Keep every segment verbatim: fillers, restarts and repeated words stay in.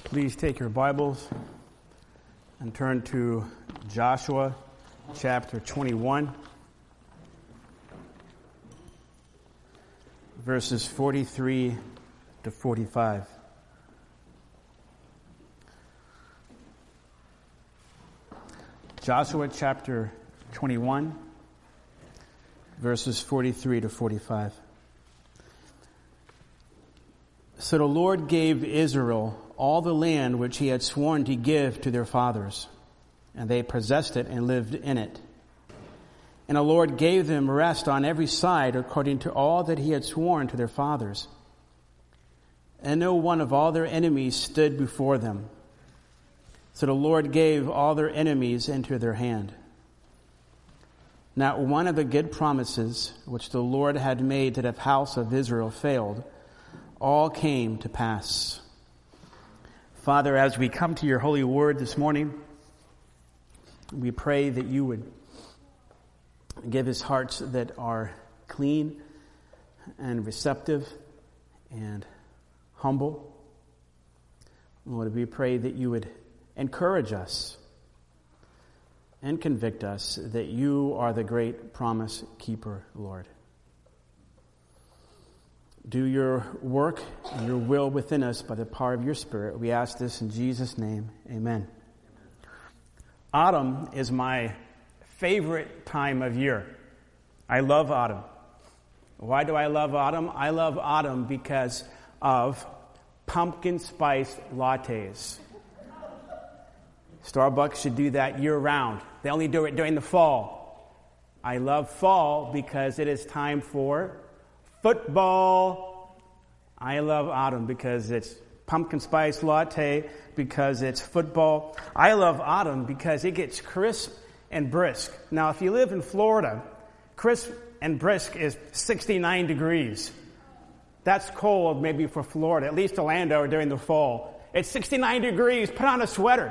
Please take your Bibles and turn to Joshua chapter twenty-one, verses forty-three to forty-five. Joshua chapter twenty-one, verses forty-three to forty-five. So the Lord gave Israel all the land which he had sworn to give to their fathers, and they possessed it and lived in it. And the Lord gave them rest on every side according to all that he had sworn to their fathers. And no one of all their enemies stood before them. So the Lord gave all their enemies into their hand. Not one of the good promises which the Lord had made to the house of Israel failed. All came to pass. Father, as we come to your holy word this morning, we pray that you would give us hearts that are clean and receptive and humble. Lord, we pray that you would encourage us and convict us that you are the great promise keeper, Lord. Do your work and your will within us by the power of your Spirit. We ask this in Jesus' name. Amen. Autumn is my favorite time of year. I love autumn. Why do I love autumn? I love autumn because of pumpkin spice lattes. Starbucks should do that year-round. They only do it during the fall. I love fall because it is time for football. I love autumn because it's pumpkin spice latte, because it's football. I love autumn because it gets crisp and brisk. Now, if you live in Florida, crisp and brisk is sixty-nine degrees. That's cold maybe for Florida, at least Orlando during the fall. It's sixty-nine degrees. Put on a sweater.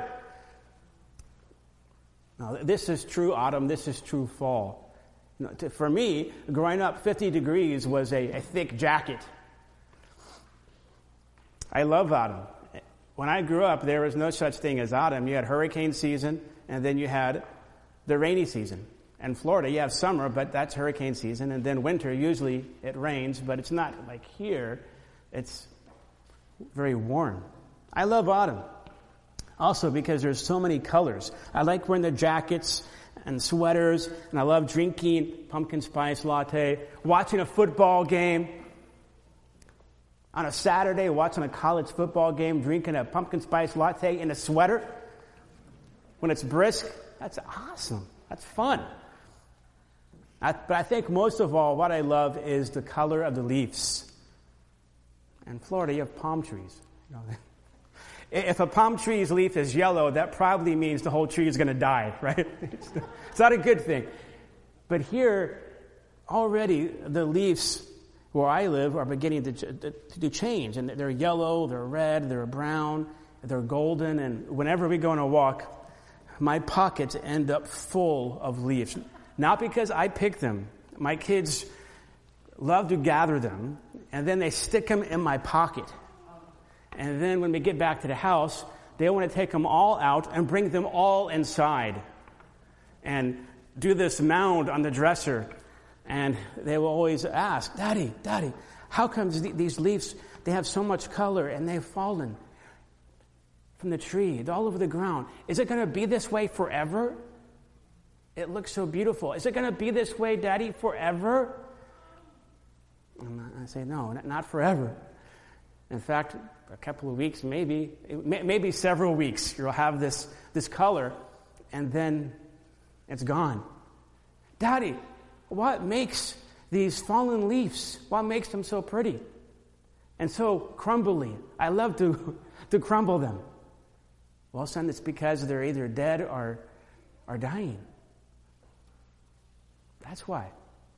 Now, this is true autumn. This is true fall. For me, growing up, fifty degrees was a, a thick jacket. I love autumn. When I grew up, there was no such thing as autumn. You had hurricane season, and then you had the rainy season. In Florida, you have summer, but that's hurricane season. And then winter, usually it rains, but it's not like here. It's very warm. I love autumn. Also because there's so many colors. I like wearing the jackets and sweaters, and I love drinking pumpkin spice latte, watching a football game. On a Saturday, watching a college football game, drinking a pumpkin spice latte in a sweater. When it's brisk, that's awesome. That's fun. I, but I think most of all, what I love is the color of the leaves. In Florida, you have palm trees. You know, if a palm tree's leaf is yellow, that probably means the whole tree is going to die, right? It's not a good thing. But here, already the leaves where I live are beginning to, to, to change. And they're yellow, they're red, they're brown, they're golden. And whenever we go on a walk, my pockets end up full of leaves. Not because I pick them. My kids love to gather them, and then they stick them in my pocket. And then when we get back to the house, they want to take them all out and bring them all inside and do this mound on the dresser. And they will always ask, Daddy, Daddy, how come these leaves, they have so much color and they've fallen from the tree all over the ground? Is it going to be this way forever? It looks so beautiful. Is it going to be this way, Daddy, forever? And I say, no, not forever. In fact, a couple of weeks, maybe, maybe several weeks, you'll have this, this color, and then it's gone. Daddy, what makes these fallen leaves, what makes them so pretty and so crumbly? I love to, to crumble them. Well, son, it's because they're either dead or, or dying. That's why.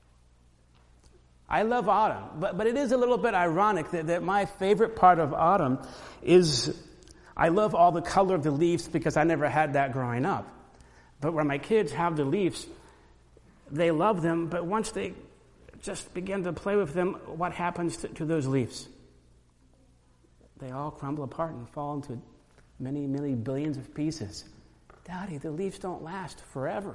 I love autumn, but, but it is a little bit ironic that, that my favorite part of autumn is I love all the color of the leaves because I never had that growing up. But when my kids have the leaves, they love them, but once they just begin to play with them, what happens to, to those leaves? They all crumble apart and fall into many, many billions of pieces. Daddy, the leaves don't last forever.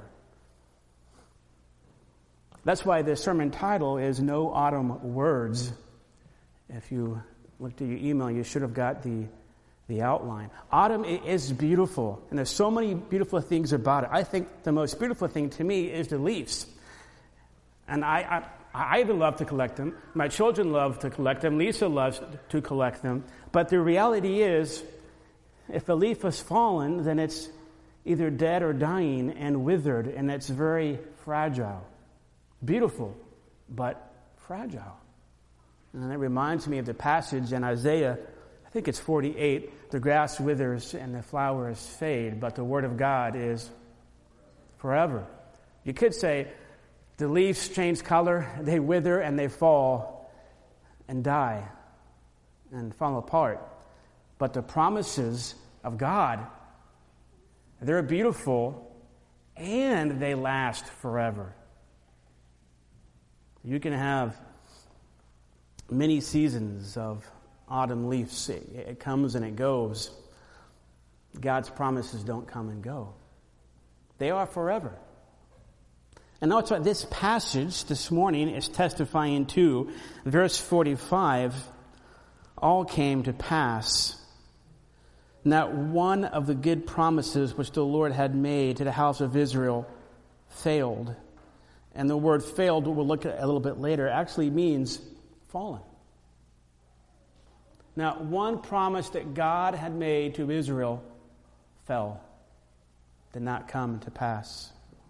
That's why the sermon title is No Autumn Words. If you looked at your email, you should have got the, the outline. Autumn is beautiful, and there's so many beautiful things about it. I think the most beautiful thing to me is the leaves. And I, I, I either love to collect them, my children love to collect them, Lisa loves to collect them. But the reality is, if a leaf has fallen, then it's either dead or dying and withered, and it's very fragile. Beautiful, but fragile. And it reminds me of the passage in Isaiah, I think it's forty-eight, the grass withers and the flowers fade, but the word of God is forever. You could say the leaves change color, they wither and they fall and die and fall apart. But the promises of God, they're beautiful and they last forever. You can have many seasons of autumn leaves. It, it comes and it goes. God's promises don't come and go. They are forever. And that's what this passage this morning is testifying to. Verse forty-five, all came to pass. Not one of the good promises which the Lord had made to the house of Israel failed. And the word failed, we'll look at a little bit later, actually means fallen. Now, one promise that God had made to Israel fell, did not come to pass.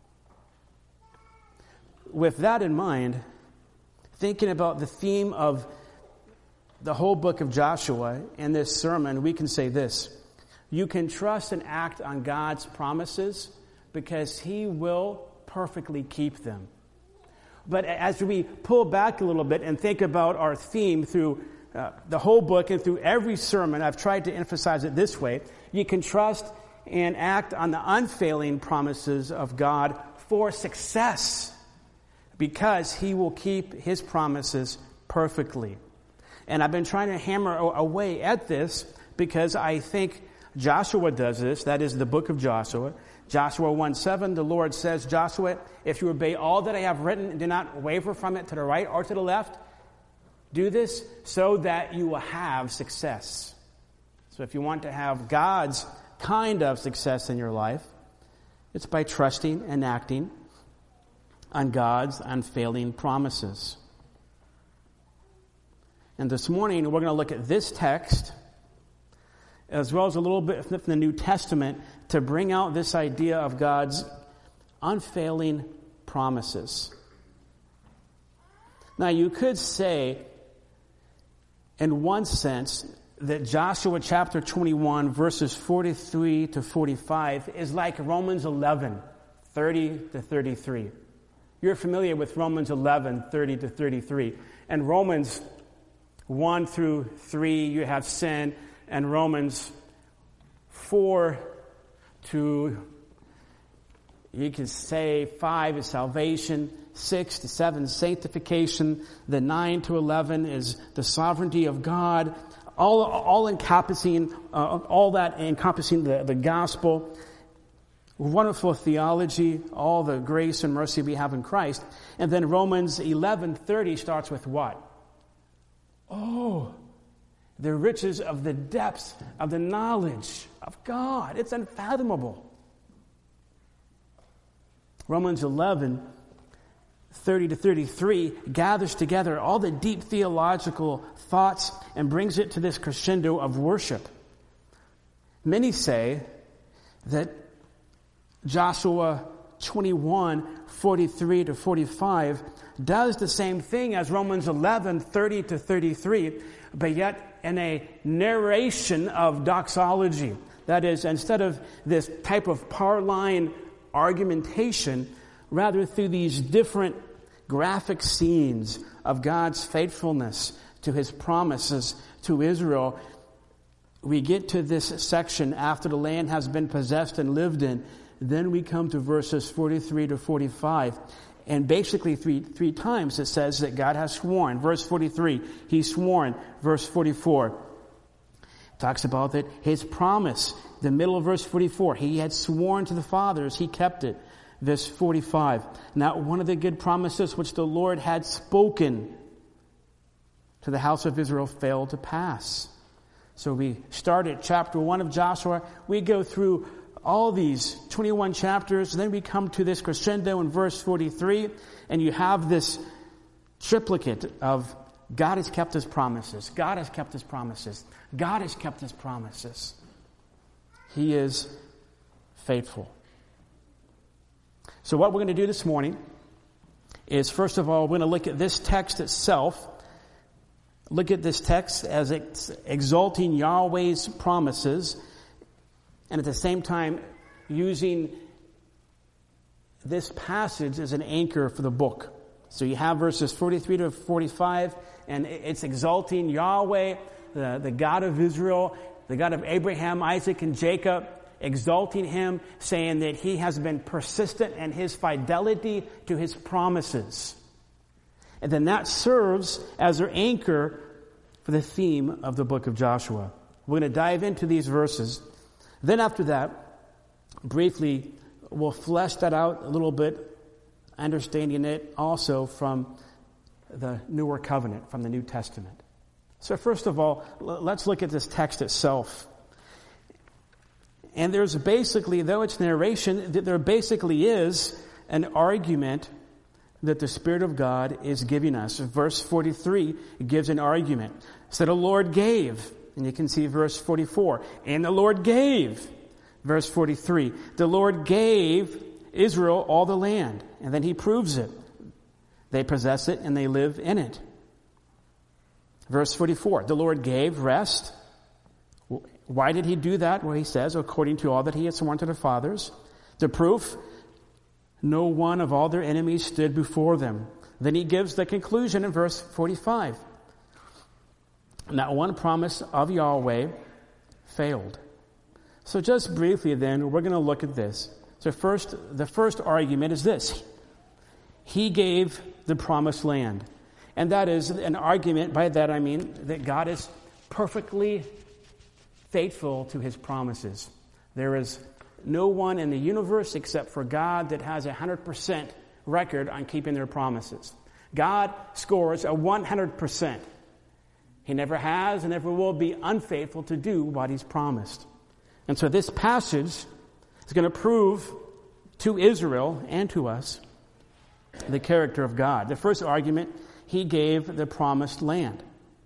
With that in mind, thinking about the theme of the whole book of Joshua in this sermon, we can say this: you can trust and act on God's promises because He will perfectly keep them. But as we pull back a little bit and think about our theme through uh, the whole book and through every sermon, I've tried to emphasize it this way: you can trust and act on the unfailing promises of God for success because He will keep His promises perfectly. And I've been trying to hammer away at this because I think Joshua does this. That is the book of Joshua. Joshua one seven, the Lord says, Joshua, if you obey all that I have written and do not waver from it to the right or to the left, do this so that you will have success. So if you want to have God's kind of success in your life, it's by trusting and acting on God's unfailing promises. And this morning, we're going to look at this text, as well as a little bit from the New Testament, to bring out this idea of God's unfailing promises. Now, you could say, in one sense, that Joshua chapter twenty-one, verses forty-three to forty-five, is like Romans eleven, thirty to thirty-three. You're familiar with Romans eleven, thirty to thirty-three. And Romans one through three, you have sin, and Romans four to, you can say, five is salvation, six to seven, sanctification, the nine to eleven is the sovereignty of God, all all encompassing, uh, all that encompassing the, the gospel, wonderful theology, all the grace and mercy we have in Christ. And then Romans eleven thirty starts with what? Oh, the riches of the depths of the knowledge of God. It's unfathomable. Romans eleven, thirty to thirty-three gathers together all the deep theological thoughts and brings it to this crescendo of worship. Many say that Joshua twenty-one, forty-three to forty-five does the same thing as Romans eleven, thirty to thirty-three, but yet in a narration of doxology. That is, instead of this type of parline argumentation, rather through these different graphic scenes of God's faithfulness to His promises to Israel, we get to this section after the land has been possessed and lived in. Then we come to verses forty-three to forty-five. And basically three three times it says that God has sworn. Verse forty-three, He's sworn. Verse forty-four, Talks about that his promise, the middle of verse forty-four, he had sworn to the fathers, he kept it. Verse forty-five, not one of the good promises which the Lord had spoken to the house of Israel failed to pass. So we start at chapter one of Joshua. We go through all these twenty-one chapters. And then we come to this crescendo in verse forty-three. And you have this triplicate of God has kept his promises. God has kept his promises. God has kept his promises. He is faithful. So what we're going to do this morning is, first of all, we're going to look at this text itself. Look at this text as it's exalting Yahweh's promises, and at the same time using this passage as an anchor for the book. So you have verses forty-three to forty-five, and it's exalting Yahweh, the, the God of Israel, the God of Abraham, Isaac, and Jacob, exalting him, saying that he has been persistent in his fidelity to his promises. And then that serves as their anchor for the theme of the book of Joshua. We're going to dive into these verses. Then after that, briefly, we'll flesh that out a little bit, understanding it also from the newer covenant, from the New Testament. So first of all, let's look at this text itself. And there's basically, though it's narration, there basically is an argument that the Spirit of God is giving us. Verse forty-three gives an argument. So the Lord gave, and you can see verse forty-four, and the Lord gave. Verse forty-three, the Lord gave Israel all the land, and then he proves it. They possess it and they live in it. Verse forty-four, the Lord gave rest. Why did he do that? Well, he says, according to all that he had sworn to the fathers. The proof, no one of all their enemies stood before them. Then he gives the conclusion in verse forty-five. Not one promise of Yahweh failed. So just briefly then, we're going to look at this. So first, the first argument is this. He gave the promised land. And that is an argument, by that I mean that God is perfectly faithful to his promises. There is no one in the universe except for God that has a one hundred percent record on keeping their promises. God scores a one hundred percent. He never has and never will be unfaithful to do what he's promised. And so this passage is going to prove to Israel and to us the character of God. The first argument, he gave the promised land.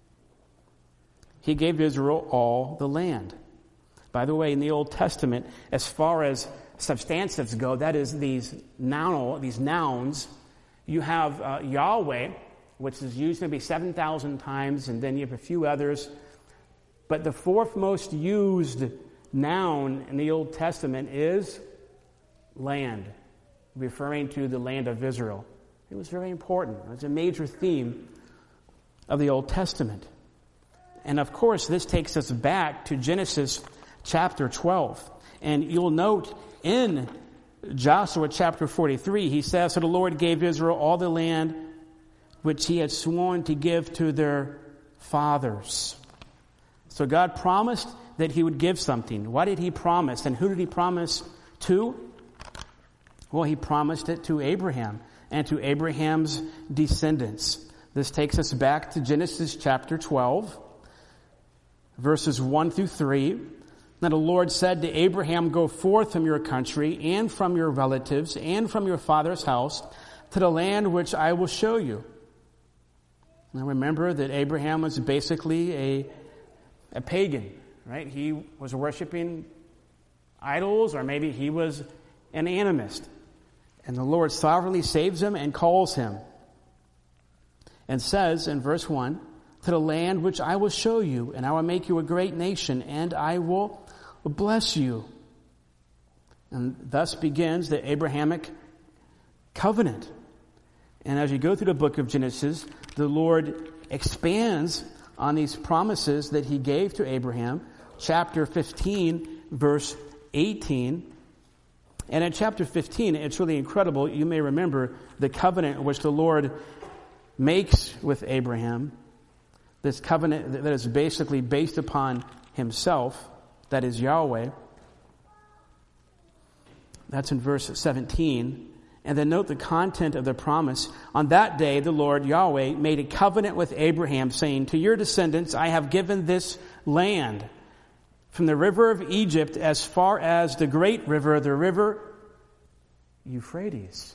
He gave Israel all the land. By the way, in the Old Testament, as far as substantives go, that is these noun, these nouns, you have uh, Yahweh, which is used maybe seven thousand times, and then you have a few others. But the fourth most used noun in the Old Testament is land, referring to the land of Israel. It was very important. It was a major theme of the Old Testament. And of course, this takes us back to Genesis chapter twelve. And you'll note in Joshua chapter forty-three, he says, so the Lord gave Israel all the land which he had sworn to give to their fathers. So God promised that he would give something. What did he promise? And who did he promise to? Well, he promised it to Abraham and to Abraham's descendants. This takes us back to Genesis chapter twelve. Verses one through three. Now the Lord said to Abraham, go forth from your country and from your relatives and from your father's house to the land which I will show you. Now remember that Abraham was basically a, a pagan, right? He was worshiping idols, or maybe he was an animist. And the Lord sovereignly saves him and calls him. And says in verse one, to the land which I will show you, and I will make you a great nation, and I will bless you. And thus begins the Abrahamic covenant. And as you go through the book of Genesis, the Lord expands on these promises that he gave to Abraham. Chapter fifteen, verse eighteen. And in chapter fifteen, it's really incredible. You may remember the covenant which the Lord makes with Abraham. This covenant that is basically based upon himself, that is Yahweh. That's in verse seventeen. And then note the content of the promise. On that day, the Lord Yahweh made a covenant with Abraham, saying, to your descendants I have given this land, from the river of Egypt as far as the great river, the river Euphrates.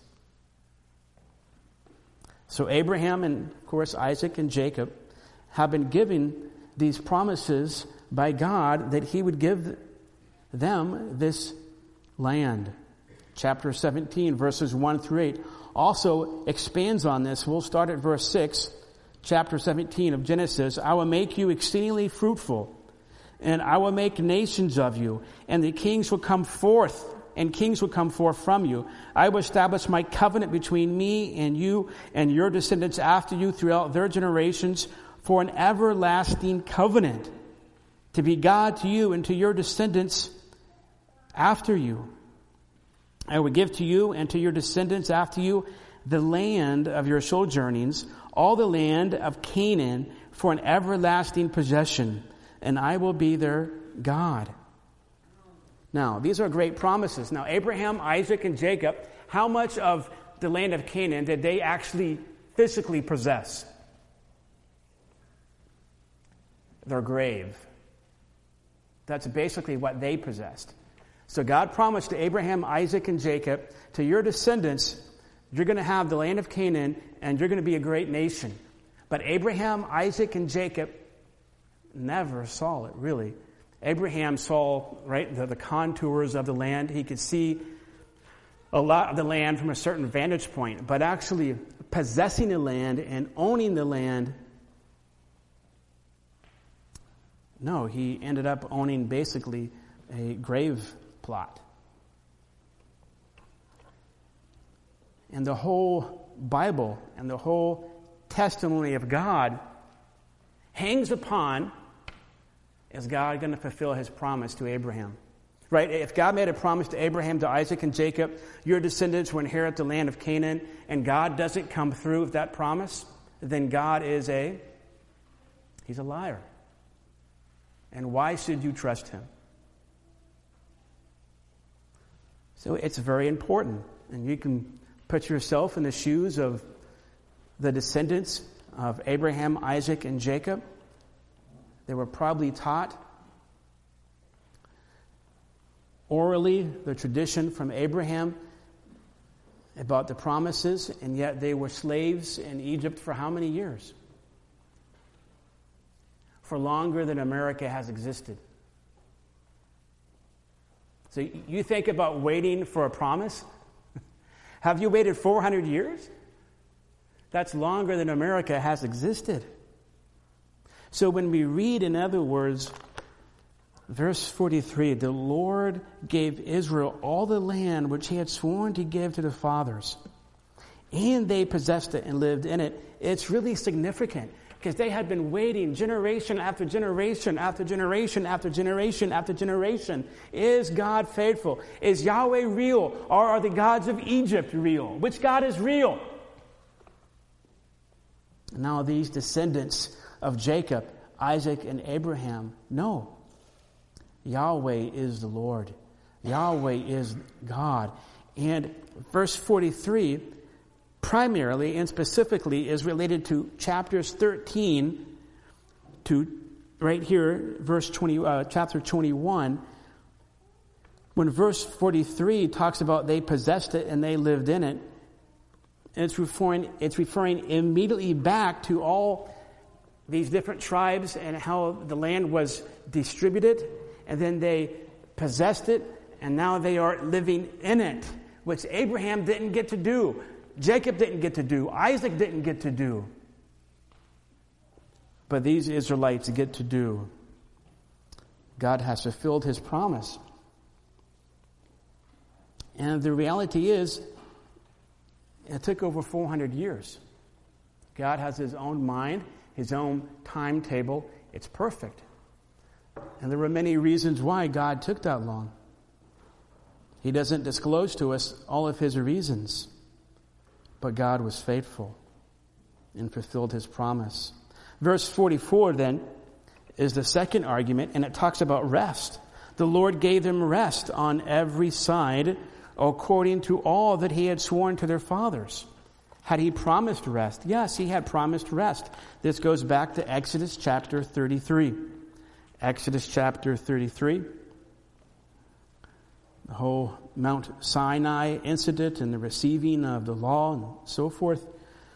So Abraham and, of course, Isaac and Jacob have been given these promises by God that he would give them this land. Chapter seventeen, verses one through eight, also expands on this. We'll start at verse six, chapter seventeen of Genesis. I will make you exceedingly fruitful, and I will make nations of you, and the kings will come forth, and kings will come forth from you. I will establish my covenant between me and you and your descendants after you throughout their generations for an everlasting covenant, to be God to you and to your descendants after you. I will give to you and to your descendants after you the land of your sojournings, all the land of Canaan, for an everlasting possession, and I will be their God. Now, these are great promises. Now, Abraham, Isaac, and Jacob, how much of the land of Canaan did they actually physically possess? Their grave. That's basically what they possessed. So God promised to Abraham, Isaac, and Jacob, to your descendants, you're going to have the land of Canaan, and you're going to be a great nation. But Abraham, Isaac, and Jacob never saw it, really. Abraham saw, right, the, the contours of the land. He could see a lot of the land from a certain vantage point. But actually possessing the land and owning the land, no, he ended up owning basically a grave plot. And the whole Bible and the whole testimony of God hangs upon, is God going to fulfill his promise to Abraham? Right? If God made a promise to Abraham, to Isaac, and Jacob, your descendants will inherit the land of Canaan, and God doesn't come through with that promise, then God is a, he's a liar. And why should you trust him? So it's very important. And you can put yourself in the shoes of the descendants of Abraham, Isaac, and Jacob. They were probably taught orally the tradition from Abraham about the promises, and yet they were slaves in Egypt for how many years? For longer than America has existed. So you think about waiting for a promise? Have you waited four hundred years? That's longer than America has existed. So when we read, in other words, verse forty-three, the Lord gave Israel all the land which he had sworn to give to the fathers, and they possessed it and lived in it. It's really significant, because they had been waiting generation after generation after generation after generation after generation. Is God faithful? Is Yahweh real? Or are the gods of Egypt real? Which God is real? Now these descendants of Jacob, Isaac, and Abraham know Yahweh is the Lord. Yahweh is God. And verse forty-three primarily and specifically is related to chapters thirteen to right here, verse twenty, uh, chapter twenty-one, when verse forty-three talks about they possessed it and they lived in it. And it's referring, it's referring immediately back to all these different tribes and how the land was distributed, and then they possessed it, and now they are living in it, which Abraham didn't get to do. Jacob didn't get to do. Isaac didn't get to do. But these Israelites get to do. God has fulfilled his promise. And the reality is, it took over four hundred years. God has his own mind, his own timetable. It's perfect. And there were many reasons why God took that long. He doesn't disclose to us all of his reasons. But God was faithful and fulfilled his promise. Verse forty-four then is the second argument, and it talks about rest. The Lord gave them rest on every side according to all that he had sworn to their fathers. Had he promised rest? Yes, he had promised rest. This goes back to Exodus chapter thirty-three. Exodus chapter thirty-three. The whole Mount Sinai incident and the receiving of the law and so forth.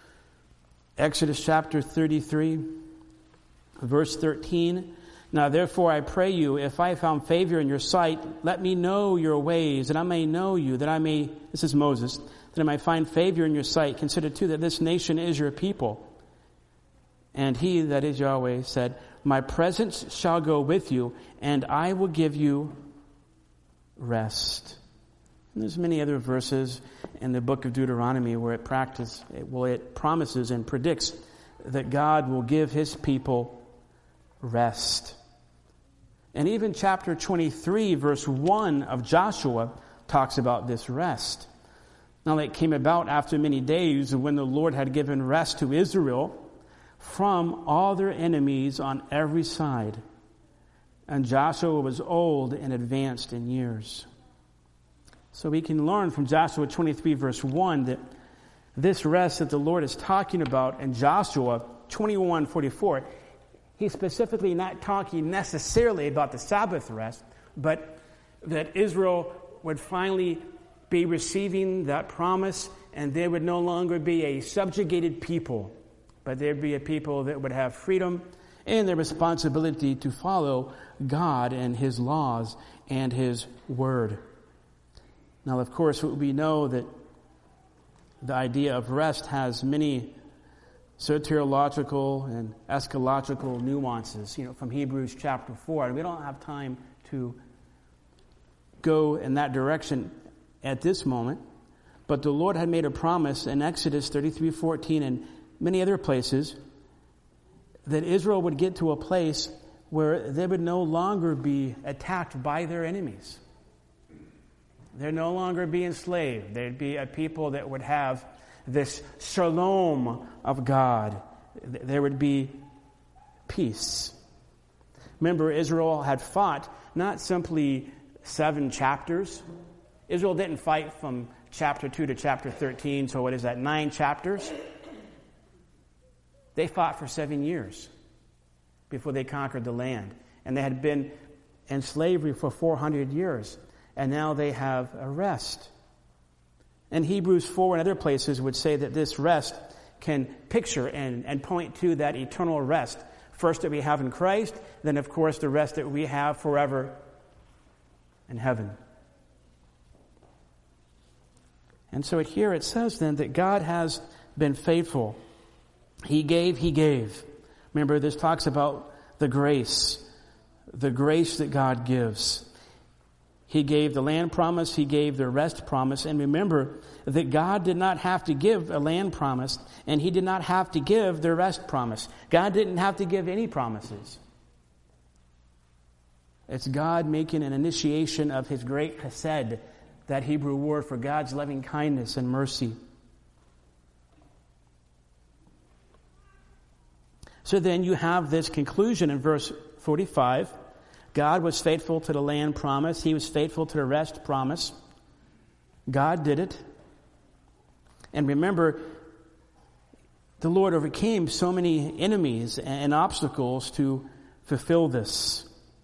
Exodus chapter thirty-three, verse thirteen. Now therefore I pray you, if I found favor in your sight, let me know your ways, that I may know you, that I may, this is Moses, that I may find favor in your sight. Consider too that this nation is your people. And he, that is Yahweh, said, my presence shall go with you, and I will give you rest. And there's many other verses in the book of Deuteronomy where it practice, well, it promises and predicts that God will give his people rest. And even chapter twenty-three, verse one of Joshua talks about this rest. Now it came about after many days when the Lord had given rest to Israel from all their enemies on every side. And Joshua was old and advanced in years. So we can learn from Joshua twenty-three, verse one, that this rest that the Lord is talking about in Joshua twenty-one forty-four, he's specifically not talking necessarily about the Sabbath rest, but that Israel would finally be receiving that promise, and there would no longer be a subjugated people, but there'd be a people that would have freedom and the responsibility to follow God and his laws and his word. Now, of course, we know that the idea of rest has many soteriological and eschatological nuances, you know, from Hebrews chapter four. And we don't have time to go in that direction at this moment. But the Lord had made a promise in Exodus thirty-three fourteen and many other places that Israel would get to a place where they would no longer be attacked by their enemies. They'd no longer be enslaved. They'd be a people that would have this shalom of God. There would be peace. Remember, Israel had fought not simply seven chapters. Israel didn't fight from chapter two to chapter thirteen, so what is that, nine chapters? They fought for seven years before they conquered the land. And they had been in slavery for four hundred years. And now they have a rest. And Hebrews four and other places would say that this rest can picture and, and point to that eternal rest. First that we have in Christ, then of course the rest that we have forever in heaven. And so here it says then that God has been faithful. He gave, he gave. Remember, this talks about the grace, the grace that God gives. He gave the land promise, he gave the rest promise. And remember that God did not have to give a land promise, and he did not have to give the rest promise. God didn't have to give any promises. It's God making an initiation of his great chesed, that Hebrew word for God's loving kindness and mercy. So then you have this conclusion in verse forty-five. God was faithful to the land promise. He was faithful to the rest promise. God did it. And remember, the Lord overcame so many enemies and obstacles to fulfill this.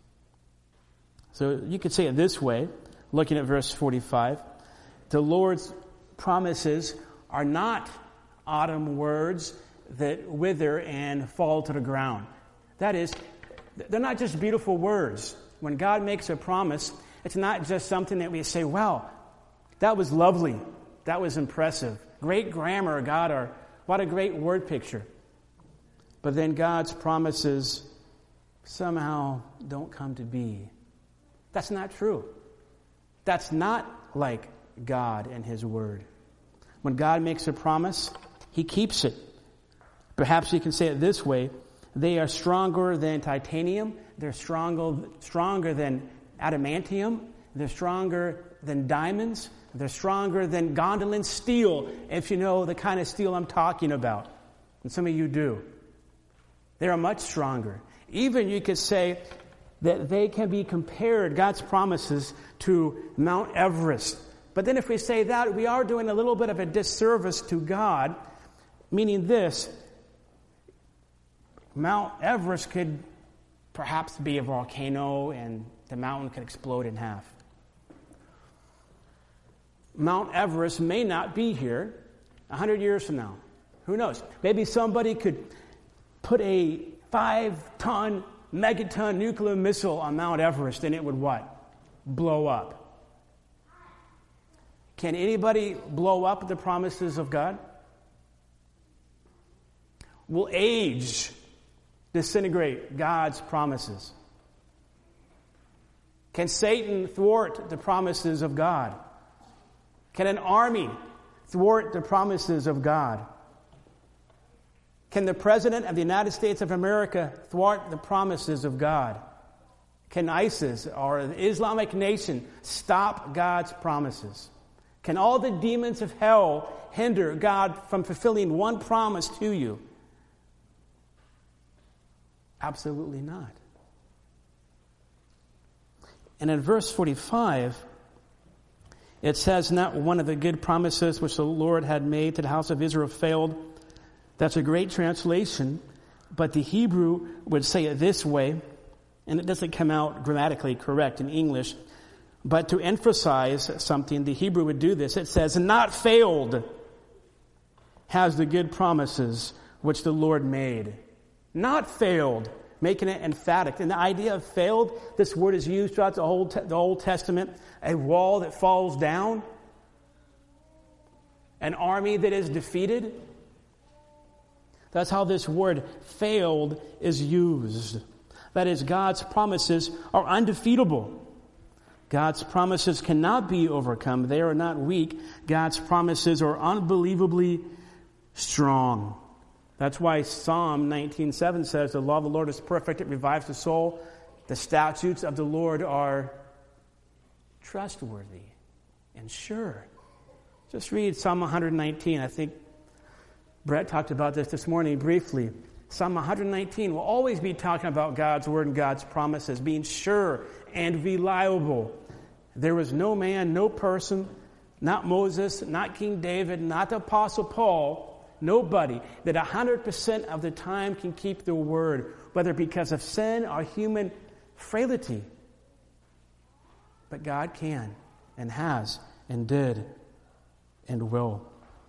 So you could say it this way, looking at verse forty-five. The Lord's promises are not autumn words that wither and fall to the ground. That is, they're not just beautiful words. When God makes a promise, it's not just something that we say, wow, that was lovely. That was impressive. Great grammar, God, or what a great word picture. But then God's promises somehow don't come to be. That's not true. That's not like God and his word. When God makes a promise, he keeps it. Perhaps you can say it this way. They are stronger than titanium. They're stronger, stronger than adamantium. They're stronger than diamonds. They're stronger than gondolin steel, if you know the kind of steel I'm talking about. And some of you do. They are much stronger. Even you could say that they can be compared, God's promises, to Mount Everest. But then if we say that, we are doing a little bit of a disservice to God, meaning this: Mount Everest could perhaps be a volcano and the mountain could explode in half. Mount Everest may not be here a hundred years from now. Who knows? Maybe somebody could put a five-ton, megaton nuclear missile on Mount Everest and it would what? Blow up. Can anybody blow up the promises of God? Will age disintegrate God's promises? Can Satan thwart the promises of God? Can an army thwart the promises of God? Can the President of the United States of America thwart the promises of God? Can ISIS or the Islamic nation stop God's promises? Can all the demons of hell hinder God from fulfilling one promise to you? Absolutely not. And in verse forty-five, it says, "Not one of the good promises which the Lord had made to the house of Israel failed." That's a great translation, but the Hebrew would say it this way, and it doesn't come out grammatically correct in English, but to emphasize something, the Hebrew would do this. It says, "Not failed has the good promises which the Lord made." Not failed, making it emphatic. And the idea of failed, this word is used throughout the Old, the Old Testament. A wall that falls down, an army that is defeated. That's how this word failed is used. That is, God's promises are undefeatable. God's promises cannot be overcome. They are not weak. God's promises are unbelievably strong. That's why Psalm nineteen seven says, "The law of the Lord is perfect, it revives the soul. The statutes of the Lord are trustworthy and sure." Just read Psalm one nineteen. I think Brett talked about this this morning briefly. Psalm one nineteen will always be talking about God's word and God's promises being sure and reliable. There was no man, no person, not Moses, not King David, not the Apostle Paul, nobody that one hundred percent of the time can keep the word, whether because of sin or human frailty. But God can and has and did and will.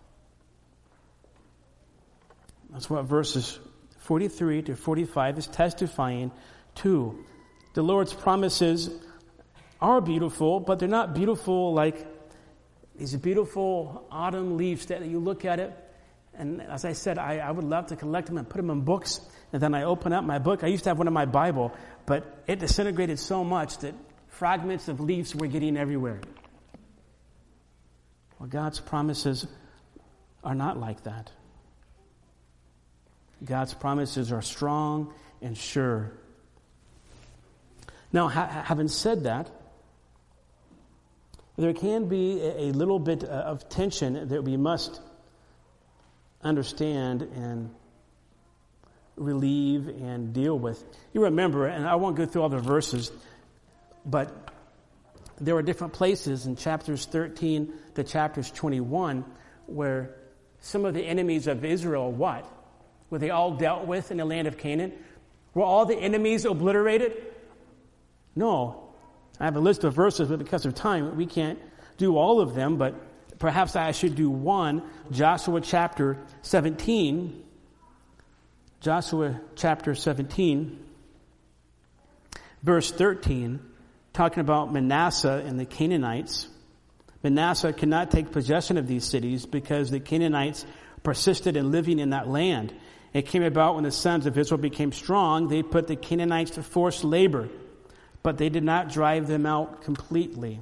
That's what verses forty-three to forty-five is testifying to. The Lord's promises are beautiful, but they're not beautiful like these beautiful autumn leaves that you look at it. And as I said, I, I would love to collect them and put them in books. And then I open up my book. I used to have one in my Bible, but it disintegrated so much that fragments of leaves were getting everywhere. Well, God's promises are not like that. God's promises are strong and sure. Now, ha- having said that, there can be a, a little bit of tension that we must understand and relieve and deal with. You remember, and I won't go through all the verses, but there were different places in chapters thirteen to chapters twenty-one where some of the enemies of Israel, what? Were they all dealt with in the land of Canaan? Were all the enemies obliterated? No. I have a list of verses, but because of time, we can't do all of them, but perhaps I should do one. Joshua chapter seventeen. Joshua chapter seventeen, verse thirteen, talking about Manasseh and the Canaanites. Manasseh could not take possession of these cities because the Canaanites persisted in living in that land. It came about when the sons of Israel became strong, they put the Canaanites to forced labor, but they did not drive them out completely.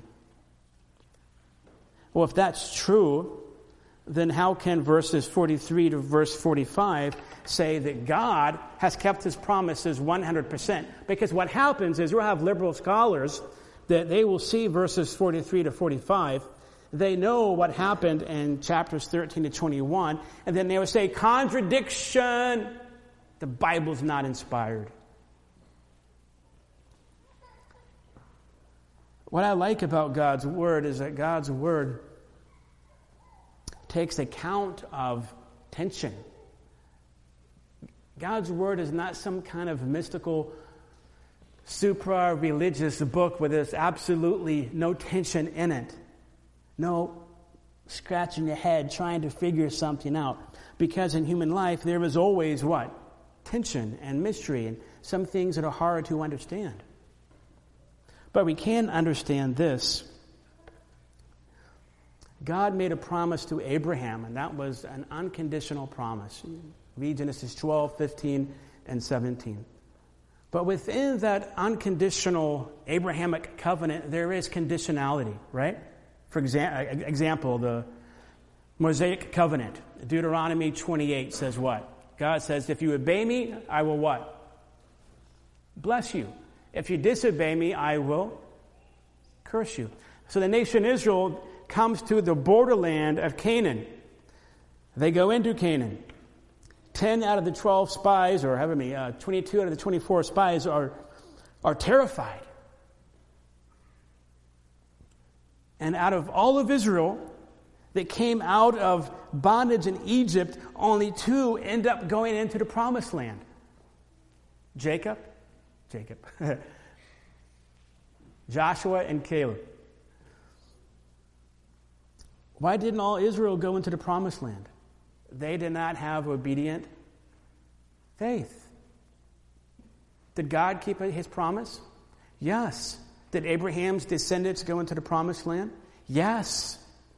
Well, if that's true, then how can verses forty-three to verse forty-five say that God has kept his promises one hundred percent? Because what happens is we'll have liberal scholars that they will see verses forty-three to forty-five. They know what happened in chapters thirteen to twenty-one, and then they will say, contradiction. The Bible's not inspired. What I like about God's Word is that God's Word takes account of tension. God's Word is not some kind of mystical, supra-religious book where there's absolutely no tension in it. No scratching your head trying to figure something out. Because in human life, there is always what? Tension and mystery and some things that are hard to understand. But we can understand this. God made a promise to Abraham, and that was an unconditional promise. Read Genesis twelve, fifteen, and seventeen. But within that unconditional Abrahamic covenant, there is conditionality, right? For exa- example, the Mosaic covenant, Deuteronomy twenty-eight says what? God says, if you obey me, I will what? Bless you. If you disobey me, I will curse you. So the nation Israel comes to the borderland of Canaan. They go into Canaan. Ten out of the twelve spies, or however many, uh, twenty-two out of the twenty-four spies are, are terrified. And out of all of Israel that came out of bondage in Egypt, only two end up going into the promised land. Jacob, Jacob, Joshua and Caleb. Why didn't all Israel go into the promised land? They did not have obedient faith. Did God keep his promise? Yes. Did Abraham's descendants go into the promised land? Yes.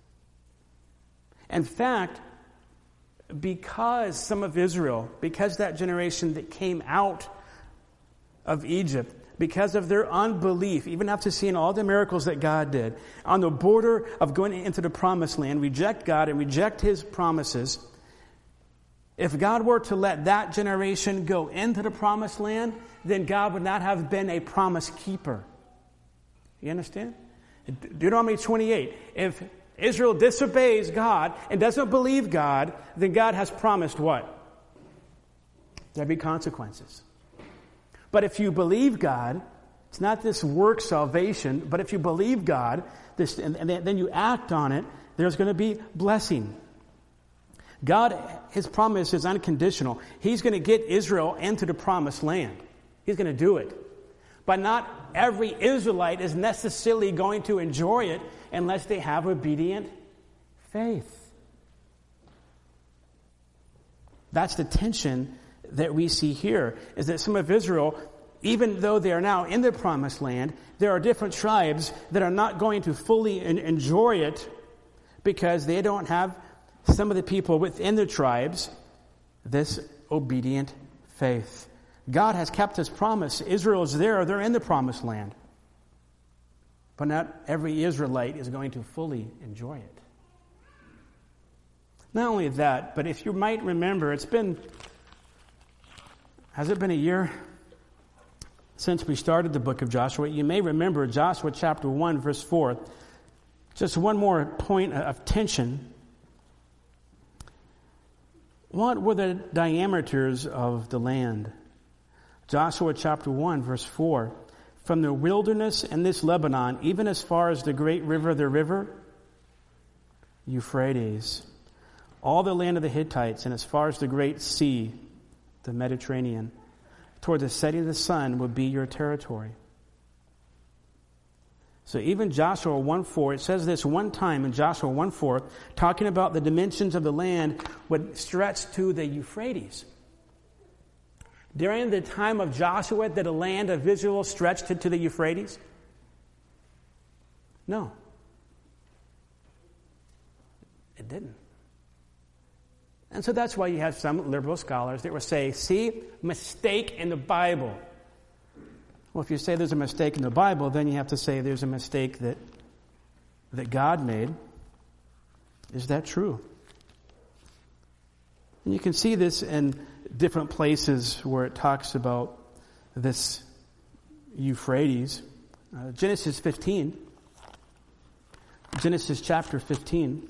In fact, because some of Israel, because that generation that came out of Egypt, because of their unbelief, even after seeing all the miracles that God did, on the border of going into the promised land, reject God and reject his promises, if God were to let that generation go into the promised land, then God would not have been a promise keeper. You understand? Deuteronomy twenty-eight. If Israel disobeys God and doesn't believe God, then God has promised what? There'll be consequences. But if you believe God, it's not this work salvation, but if you believe God, this, and, and then you act on it, there's going to be blessing. God, his promise is unconditional. He's going to get Israel into the promised land. He's going to do it. But not every Israelite is necessarily going to enjoy it unless they have obedient faith. That's the tension that we see here, is that some of Israel, even though they are now in the promised land, there are different tribes that are not going to fully enjoy it because they don't have, some of the people within the tribes, this obedient faith. God has kept his promise. Israel is there. They're in the promised land. But not every Israelite is going to fully enjoy it. Not only that, but if you might remember, it's been, has it been a year since we started the book of Joshua? You may remember Joshua chapter one, verse four. Just one more point of tension. What were the diameters of the land? Joshua chapter one, verse four. From the wilderness and this Lebanon, even as far as the great river, the river Euphrates, all the land of the Hittites, and as far as the great sea, the Mediterranean, toward the setting of the sun will be your territory. So even Joshua one four, it says this one time in Joshua one four, talking about the dimensions of the land would stretch to the Euphrates. During the time of Joshua, did the land of Israel stretch to, to the Euphrates? No. It didn't. And so that's why you have some liberal scholars that will say, see, mistake in the Bible. Well, if you say there's a mistake in the Bible, then you have to say there's a mistake that, that God made. Is that true? And you can see this in different places where it talks about this Euphrates. Uh, Genesis fifteen. Genesis chapter fifteen.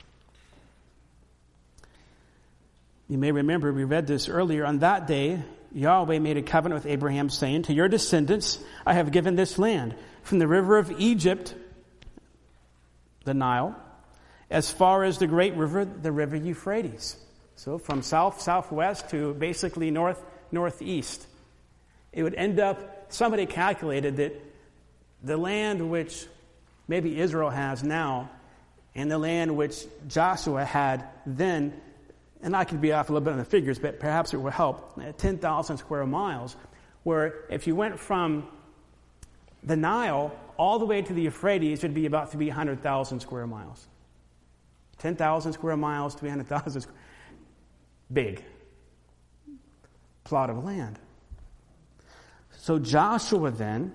You may remember we read this earlier. On that day, Yahweh made a covenant with Abraham, saying, to your descendants I have given this land, from the river of Egypt, the Nile, as far as the great river, the river Euphrates. So from south, southwest to basically north, northeast. It would end up, somebody calculated that the land which maybe Israel has now, and the land which Joshua had then, and I could be off a little bit on the figures, but perhaps it will help, ten thousand square miles, where if you went from the Nile all the way to the Euphrates, it would be about three hundred thousand square miles. ten thousand square miles, three hundred thousand square, big plot of land. So Joshua then,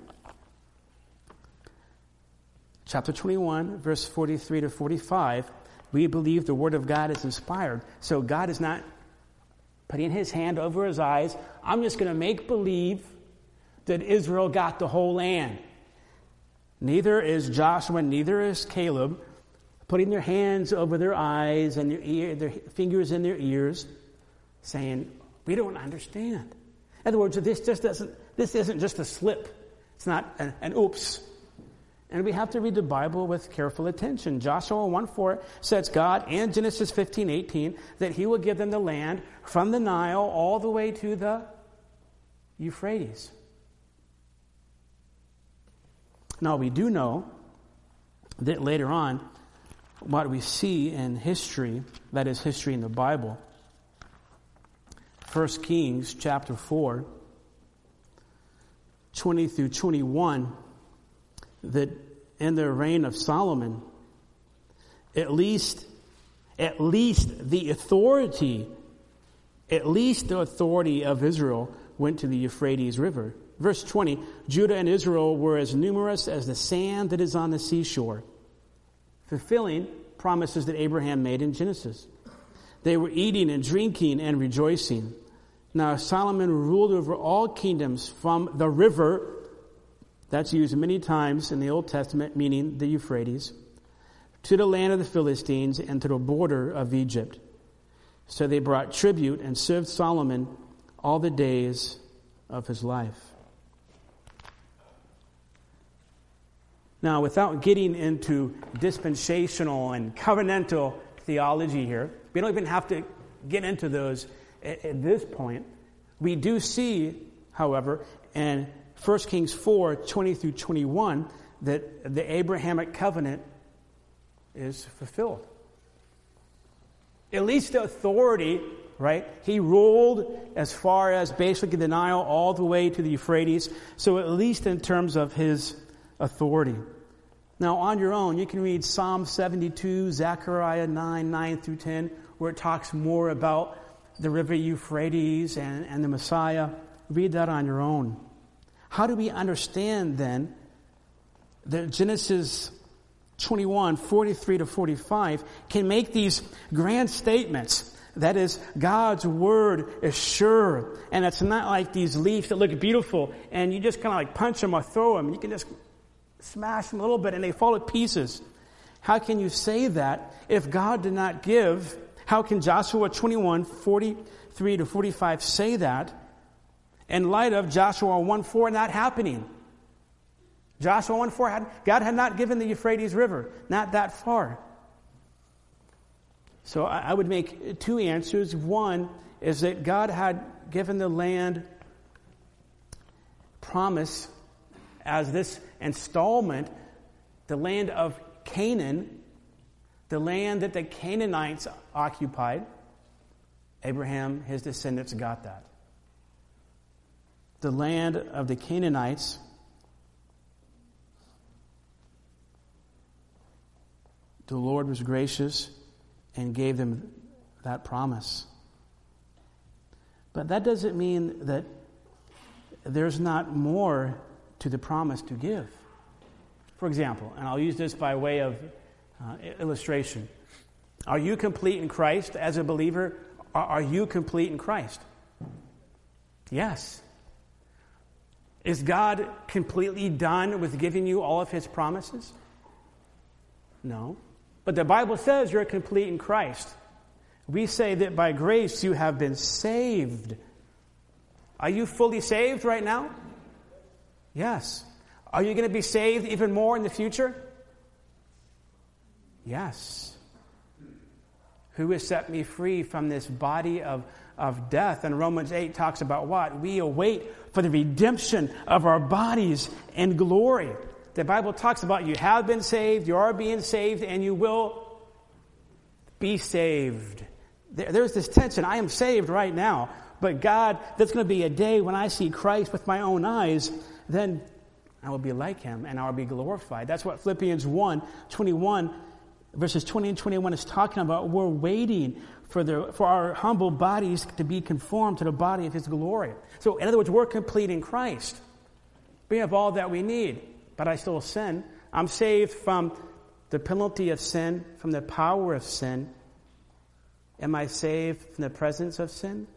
chapter twenty-one, verse forty-three to forty-five, we believe the Word of God is inspired. So God is not putting his hand over his eyes. I'm just going to make believe that Israel got the whole land. Neither is Joshua, neither is Caleb putting their hands over their eyes and their, ear, their fingers in their ears, saying, we don't understand. In other words, this just doesn't. This isn't just a slip. It's not an, an oops. And we have to read the Bible with careful attention. Joshua one four says God, and Genesis fifteen eighteen, that he will give them the land from the Nile all the way to the Euphrates. Now we do know that later on, what we see in history, that is history in the Bible, First Kings chapter four, twenty through twenty-one, that in the reign of Solomon, at least, at least the authority, at least the authority of Israel went to the Euphrates River. Verse twenty, Judah and Israel were as numerous as the sand that is on the seashore, fulfilling promises that Abraham made in Genesis. They were eating and drinking and rejoicing. Now Solomon ruled over all kingdoms from the river, that's used many times in the Old Testament, meaning the Euphrates, to the land of the Philistines and to the border of Egypt. So they brought tribute and served Solomon all the days of his life. Now, without getting into dispensational and covenantal theology here, we don't even have to get into those at, at this point. We do see, however, in First Kings four, twenty through twenty-one, that the Abrahamic covenant is fulfilled. At least the authority, right? He ruled as far as basically the Nile all the way to the Euphrates. So at least in terms of his authority. Now on your own, you can read Psalm seventy-two, Zechariah nine, nine through ten, where it talks more about the river Euphrates and, and the Messiah. Read that on your own. How do we understand then that Genesis twenty-one, forty-three to forty-five can make these grand statements? That is, God's word is sure. And it's not like these leaves that look beautiful and you just kind of like punch them or throw them. You can just smash them a little bit and they fall to pieces. How can you say that if God did not give? How can Joshua twenty-one, forty-three to forty-five say that in light of Joshua one four not happening? Joshua one four, had, God had not given the Euphrates River, not that far. So I, I would make two answers. One is that God had given the land promise as this installment, the land of Canaan, the land that the Canaanites occupied. Abraham, his descendants, got that. The land of the Canaanites, the Lord was gracious and gave them that promise. But that doesn't mean that there's not more to the promise to give. For example, and I'll use this by way of uh, illustration. Are you complete in Christ as a believer? Are, are you complete in Christ? Yes. Is God completely done with giving you all of his promises? No. But the Bible says you're complete in Christ. We say that by grace you have been saved Are you fully saved right now? Yes. Are you going to be saved even more in the future? Yes. Who has set me free from this body of, of death? And Romans eight talks about what? We await for the redemption of our bodies in glory. The Bible talks about you have been saved, you are being saved, and you will be saved. There, there's this tension. I am saved right now, but God, there's going to be a day when I see Christ with my own eyes, then I will be like him and I will be glorified. That's what Philippians one twenty-one, verses twenty and twenty-one is talking about. We're waiting for the for our humble bodies to be conformed to the body of his glory. So in other words, we're complete in Christ. We have all that we need, but I still sin. I'm saved from the penalty of sin, from the power of sin. Am I saved from the presence of sin?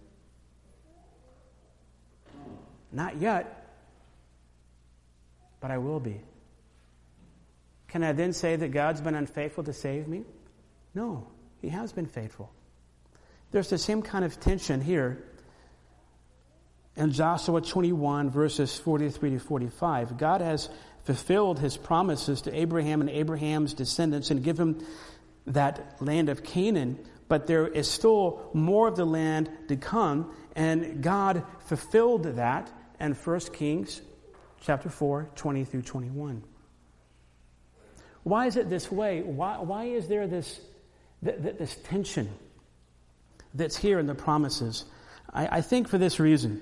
Not yet, but I will be. Can I then say that God's been unfaithful to save me? No, he has been faithful. There's the same kind of tension here in Joshua twenty-one, verses forty-three to forty-five. God has fulfilled his promises to Abraham and Abraham's descendants and given that land of Canaan, but there is still more of the land to come, and God fulfilled that in First Kings chapter four, twenty through twenty-one. Why is it this way? Why, why is there this, th- th- this tension that's here in the promises? I, I think for this reason.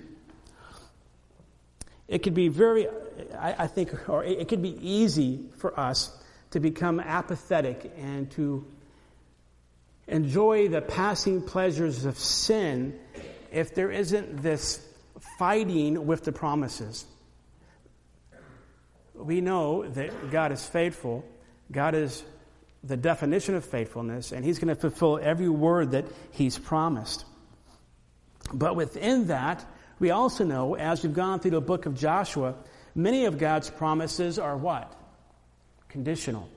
It could be very, I, I think, or it, it could be easy for us to become apathetic and to enjoy the passing pleasures of sin if there isn't this fighting with the promises. We know that God is faithful. God is the definition of faithfulness, and he's going to fulfill every word that he's promised. But within that, we also know, as we've gone through the book of Joshua, many of God's promises are what? Conditional.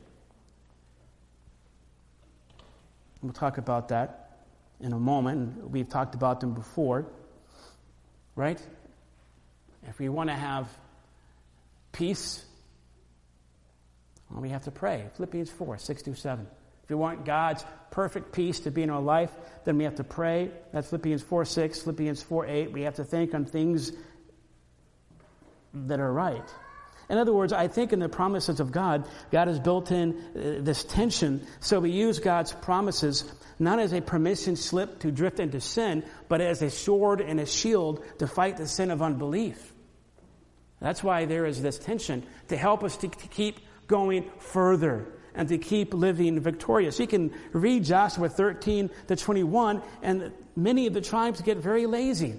We'll talk about that in a moment. We've talked about them before, right? If we want to have peace, well, we have to pray. Philippians four, six through seven. If we want God's perfect peace to be in our life, then we have to pray. That's Philippians four, six, Philippians four, eight. We have to think on things that are right. In other words, I think in the promises of God, God has built in uh, this tension, so we use God's promises not as a permission slip to drift into sin, but as a sword and a shield to fight the sin of unbelief. That's why there is this tension, to help us to, to keep going further and to keep living victorious. You can read Joshua thirteen to twenty-one, and many of the tribes get very lazy.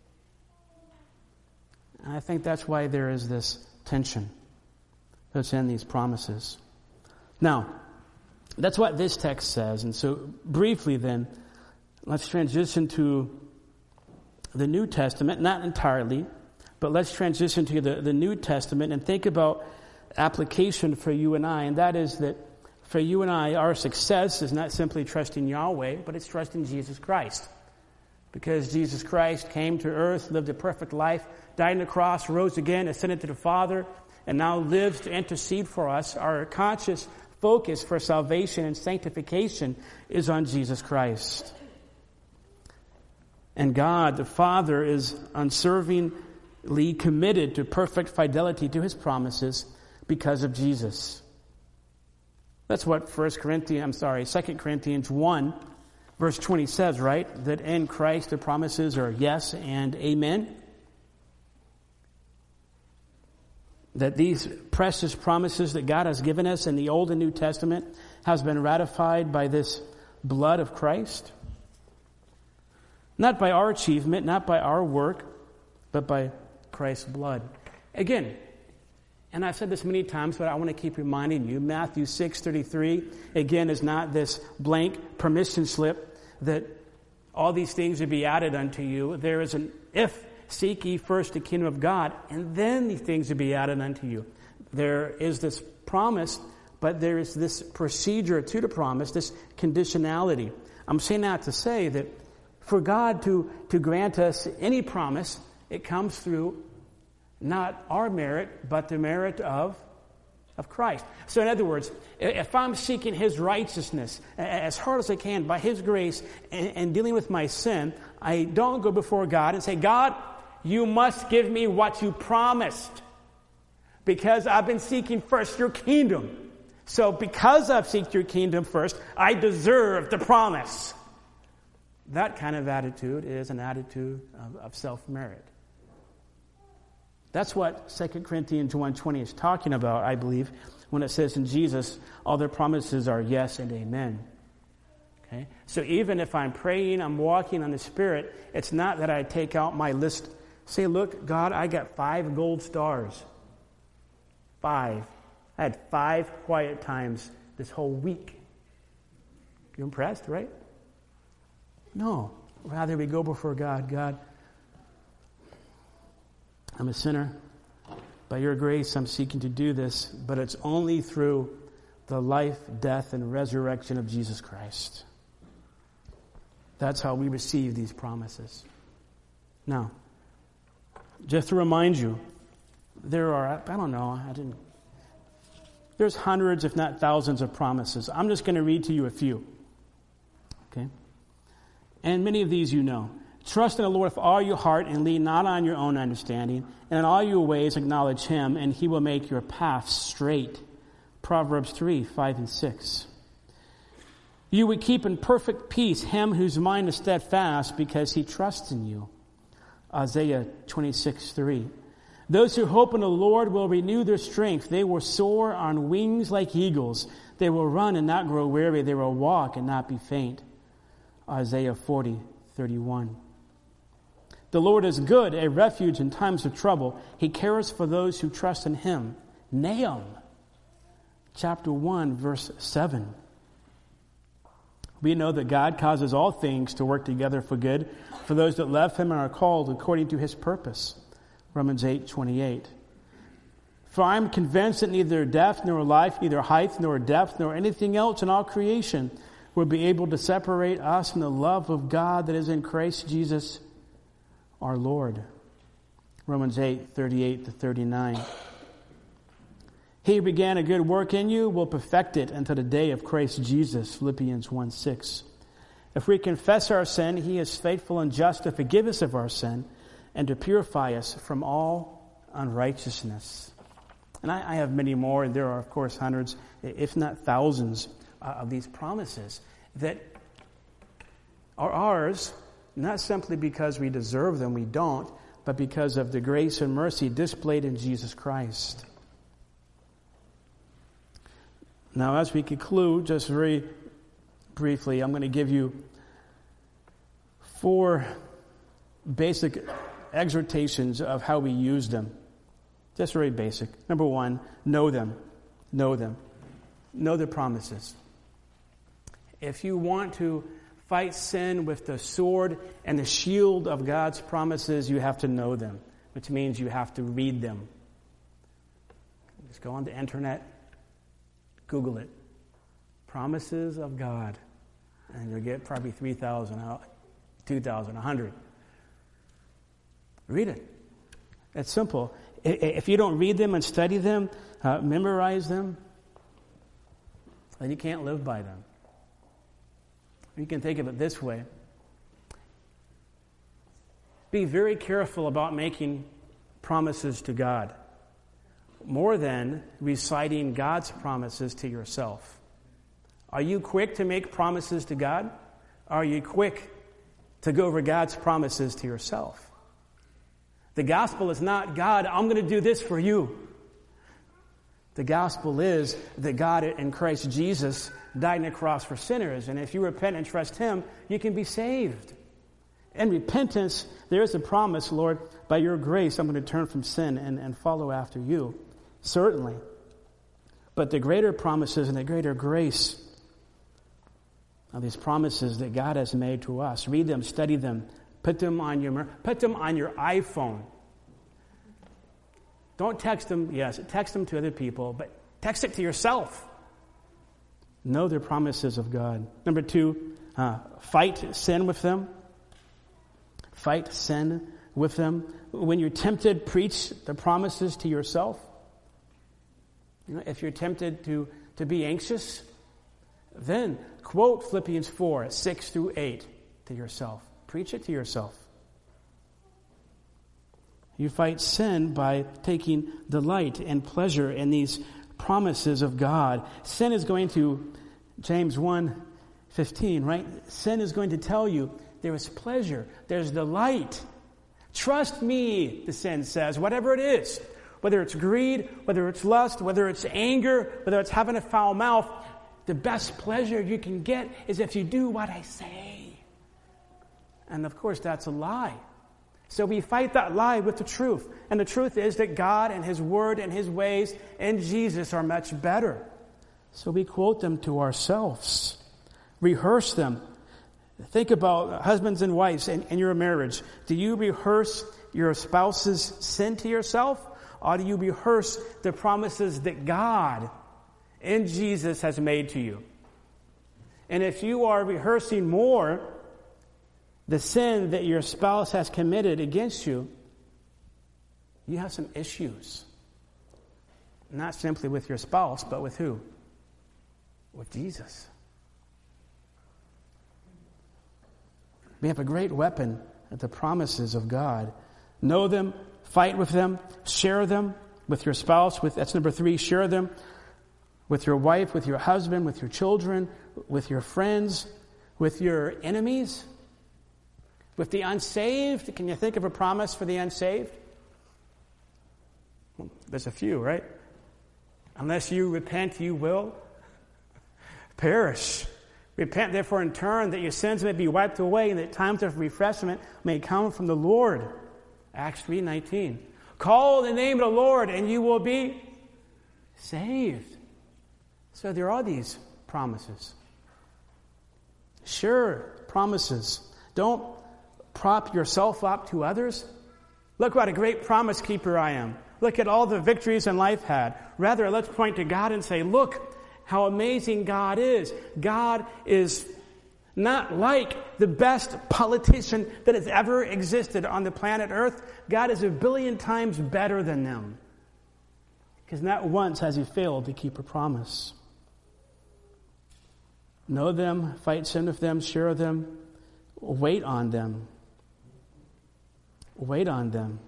And I think that's why there is this tension that's in these promises. Now, that's what this text says. And so briefly then, let's transition to the New Testament. Not entirely, but let's transition to the, the New Testament and think about application for you and I. And that is that for you and I, our success is not simply trusting Yahweh, but it's trusting Jesus Christ. Because Jesus Christ came to earth, lived a perfect life, died on the cross, rose again, ascended to the Father, and now lives to intercede for us. Our conscious focus for salvation and sanctification is on Jesus Christ. And God, the Father, is unswervingly committed to perfect fidelity to his promises because of Jesus. That's what First Corinthians, I'm sorry, Second Corinthians one, verse twenty says, right? That in Christ the promises are yes and amen. That these precious promises that God has given us in the Old and New Testament has been ratified by this blood of Christ. Not by our achievement, not by our work, but by Christ's blood. Again, and I've said this many times, but I want to keep reminding you, Matthew six thirty-three, again, is not this blank permission slip that all these things will be added unto you. There is an if, seek ye first the kingdom of God, and then these things will be added unto you. There is this promise, but there is this procedure to the promise, this conditionality. I'm saying that to say that for God to, to grant us any promise, It comes through not our merit, but the merit of, of Christ. So in other words, if I'm seeking His righteousness as hard as I can by His grace and, and dealing with my sin, I don't go before God and say, God, you must give me what you promised because I've been seeking first your kingdom. So because I've sought your kingdom first, I deserve the promise. That kind of attitude is an attitude of, of self-merit. That's what Second Corinthians one twenty is talking about, I believe, when it says in Jesus, all their promises are yes and amen. Okay? So even if I'm praying, I'm walking on the Spirit, it's not that I take out my list, say, look, God, I got five gold stars. Five. I had five quiet times this whole week. You impressed, right? No. Rather, we go before God. God, I'm a sinner. By your grace, I'm seeking to do this, but it's only through the life, death, and resurrection of Jesus Christ. That's how we receive these promises. Now, just to remind you, there are, I don't know, I didn't, there's hundreds, if not thousands, of promises. I'm just going to read to you a few. Okay? And many of these you know. Trust in the Lord with all your heart and lean not on your own understanding. And in all your ways acknowledge Him, and He will make your paths straight. Proverbs three, five, and six. You would keep in perfect peace him whose mind is steadfast because he trusts in you. Isaiah twenty-six, three. Those who hope in the Lord will renew their strength. They will soar on wings like eagles. They will run and not grow weary. They will walk and not be faint. Isaiah forty, thirty-one. The Lord is good, a refuge in times of trouble. He cares for those who trust in Him. Nahum, chapter one, verse seven. We know that God causes all things to work together for good for those that love Him and are called according to His purpose. Romans eight, twenty-eight. For I am convinced that neither death nor life, neither height nor depth, nor anything else in all creation will be able to separate us from the love of God that is in Christ Jesus our Lord. Romans eight, thirty-eight to thirty-nine. He who began a good work in you will perfect it until the day of Christ Jesus. Philippians one, six. If we confess our sin, He is faithful and just to forgive us of our sin and to purify us from all unrighteousness. And I, I have many more, and there are, of course, hundreds, if not thousands, uh, of these promises that are ours, not simply because we deserve them, we don't, but because of the grace and mercy displayed in Jesus Christ. Now, as we conclude, just very briefly, I'm going to give you four basic exhortations of how we use them. Just very basic. Number one, know them. Know them. Know the promises. If you want to fight sin with the sword and the shield of God's promises, you have to know them, which means you have to read them. Just go on the internet, Google it. Promises of God. And you'll get probably three thousand, two thousand, one hundred. Read it. It's simple. If you don't read them and study them, uh, memorize them, then you can't live by them. You can think of it this way. Be very careful about making promises to God, more than reciting God's promises to yourself. Are you quick to make promises to God? Are you quick to go over God's promises to yourself? The gospel is not, God, I'm going to do this for you. The gospel is that God in Christ Jesus died on the cross for sinners. And if you repent and trust Him, you can be saved. In repentance, there is a promise, Lord, by your grace, I'm going to turn from sin and, and follow after you. Certainly. But the greater promises and the greater grace are these promises that God has made to us. Read them, study them, put them on your put them on your iPhone. Don't text them, yes, text them to other people, but text it to yourself. Know the promises of God. Number two, uh, fight sin with them. Fight sin with them. When you're tempted, preach the promises to yourself. You know, if you're tempted to, to be anxious, then quote Philippians four, six through eight to yourself. Preach it to yourself. You fight sin by taking delight and pleasure in these promises of God. Sin is going to, James one fifteen, right? Sin is going to tell you there is pleasure, there's delight. Trust me, the sin says, whatever it is, whether it's greed, whether it's lust, whether it's anger, whether it's having a foul mouth, the best pleasure you can get is if you do what I say. And of course, that's a lie. So we fight that lie with the truth. And the truth is that God and His Word and His ways and Jesus are much better. So we quote them to ourselves. Rehearse them. Think about husbands and wives in, in your marriage. Do you rehearse your spouse's sin to yourself? Or do you rehearse the promises that God in Jesus has made to you? And if you are rehearsing more the sin that your spouse has committed against you, you have some issues. Not simply with your spouse, but with who? With Jesus. We have a great weapon at the promises of God. Know them, fight with them, share them with your spouse. With that's number three, share them with your wife, with your husband, with your children, with your friends, with your enemies. With the unsaved, can you think of a promise for the unsaved? Well, there's a few, right? Unless you repent, you will perish. Repent, therefore, in turn, that your sins may be wiped away and that times of refreshment may come from the Lord. Acts three nineteen. Call the name of the Lord and you will be saved. So there are these promises. Sure, promises. Don't prop yourself up to others. Look what a great promise keeper I am. Look at all the victories in life had. Rather, let's point to God and say, look how amazing God is. God is not like the best politician that has ever existed on the planet Earth. God is a billion times better than them. Because not once has He failed to keep a promise. Know them, fight sin with them, share them, wait on them. Wait on them.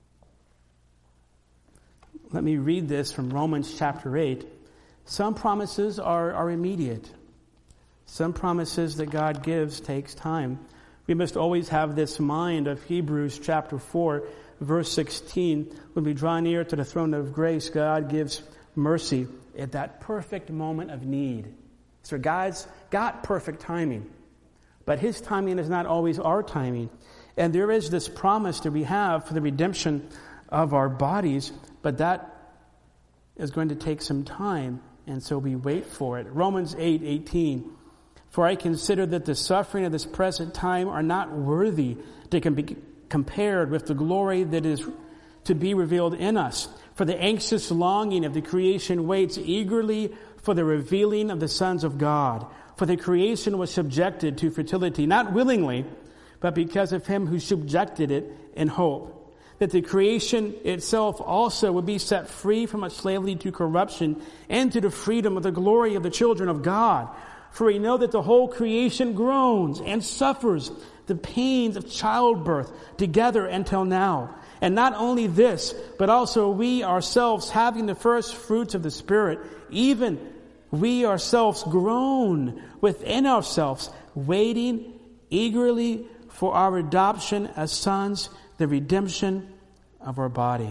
Let me read this from Romans chapter eight. Some promises are, are immediate. Some promises that God gives takes time. We must always have this mind of Hebrews chapter four, verse sixteen. When we draw near to the throne of grace, God gives mercy at that perfect moment of need. So God's got perfect timing. But His timing is not always our timing. And there is this promise that we have for the redemption of our bodies, but that is going to take some time, and so we wait for it. Romans eight eighteen. For I consider that the suffering of this present time are not worthy to be compared with the glory that is to be revealed in us. For the anxious longing of the creation waits eagerly for the revealing of the sons of God. For the creation was subjected to fertility, not willingly, but because of Him who subjected it in hope, that the creation itself also would be set free from its slavery to corruption and to the freedom of the glory of the children of God. For we know that the whole creation groans and suffers the pains of childbirth together until now. And not only this, but also we ourselves, having the first fruits of the Spirit, even we ourselves groan within ourselves, waiting eagerly for our adoption as sons, the redemption of our body.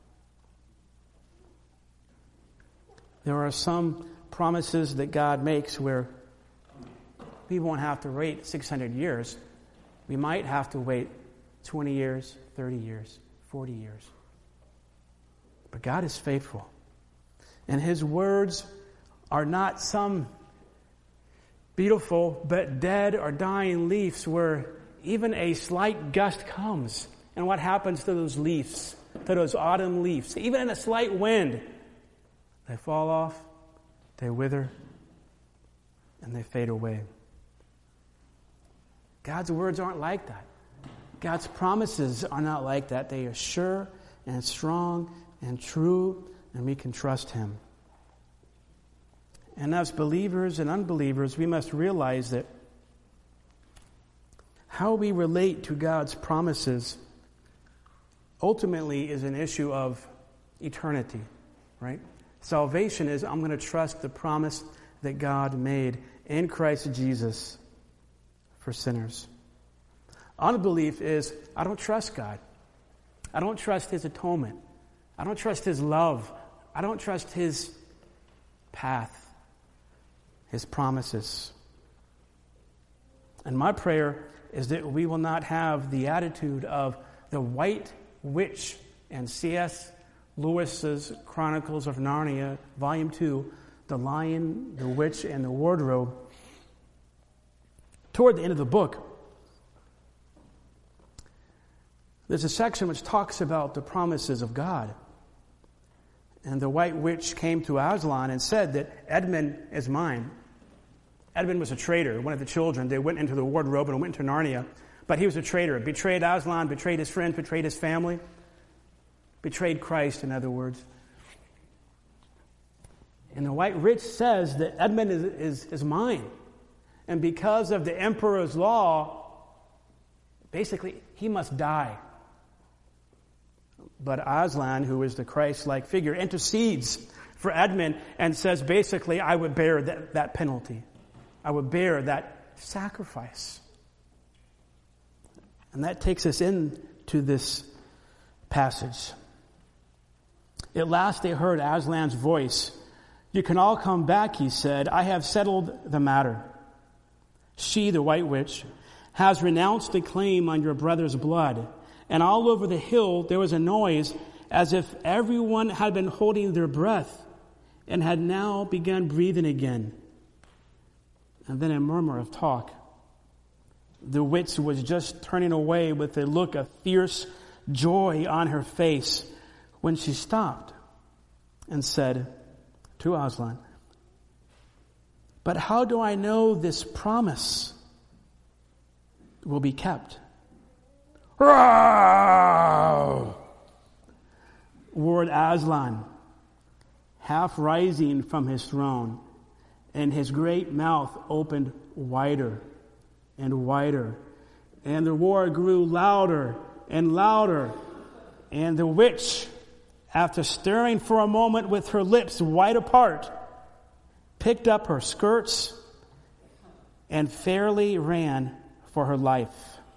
There are some promises that God makes where we won't have to wait six hundred years. We might have to wait twenty years, thirty years, forty years. But God is faithful. And His words are not some beautiful but dead or dying leaves where even a slight gust comes. And what happens to those leaves, to those autumn leaves? Even in a slight wind, they fall off, they wither, and they fade away. God's words aren't like that. God's promises are not like that. They are sure and strong and true, and we can trust Him. And as believers and unbelievers, we must realize that how we relate to God's promises ultimately is an issue of eternity, right? Salvation is, I'm going to trust the promise that God made in Christ Jesus for sinners. Unbelief is, I don't trust God. I don't trust His atonement. I don't trust His love. I don't trust His path, His promises. And my prayer is that we will not have the attitude of the White Witch and C S Lewis's Chronicles of Narnia, Volume two, The Lion, the Witch, and the Wardrobe. Toward the end of the book, there's a section which talks about the promises of God. And the White Witch came to Aslan and said that Edmund is mine. Edmund was a traitor, one of the children. They went into the wardrobe and went into Narnia. But he was a traitor. Betrayed Aslan, betrayed his friends, betrayed his family. Betrayed Christ, in other words. And the White Witch says that Edmund is, is, is mine. And because of the emperor's law, basically, he must die. But Aslan, who is the Christ-like figure, intercedes for Edmund and says, basically, I would bear that, that penalty. I would bear that sacrifice. And that takes us into this passage. At last they heard Aslan's voice. You can all come back, he said. I have settled the matter. She, the White Witch, has renounced the claim on your brother's blood. And all over the hill there was a noise as if everyone had been holding their breath and had now begun breathing again. And then a murmur of talk. The witch was just turning away with a look of fierce joy on her face when she stopped and said to Aslan, but how do I know this promise will be kept? Roared Aslan, half rising from his throne, and his great mouth opened wider and wider, and the roar grew louder and louder, and the witch, after stirring for a moment with her lips wide apart, picked up her skirts and fairly ran for her life.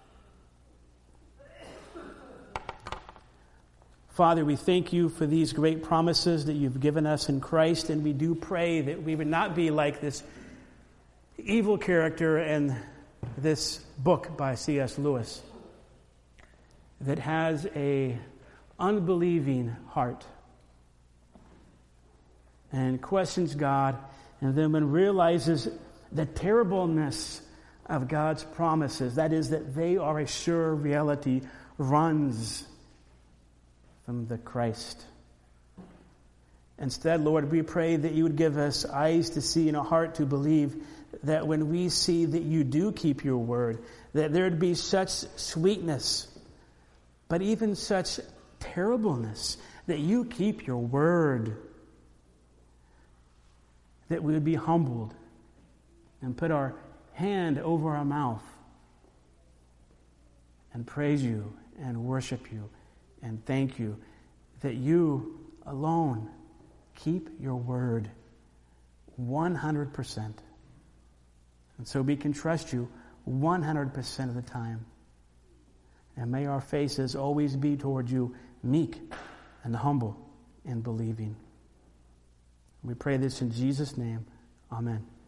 Father, we thank you for these great promises that you've given us in Christ, and we do pray that we would not be like this evil character in this book by C S Lewis that has a unbelieving heart and questions God, and then when realizes the terribleness of God's promises, that is that they are a sure reality, runs from the Christ. Instead, Lord, we pray that you would give us eyes to see and a heart to believe, that when we see that you do keep your word, that there would be such sweetness, but even such terribleness, that you keep your word, that we would be humbled and put our hand over our mouth and praise you and worship you and thank you that you alone keep your word one hundred percent. And so we can trust you one hundred percent of the time. And may our faces always be toward you, meek and humble and believing. We pray this in Jesus' name. Amen.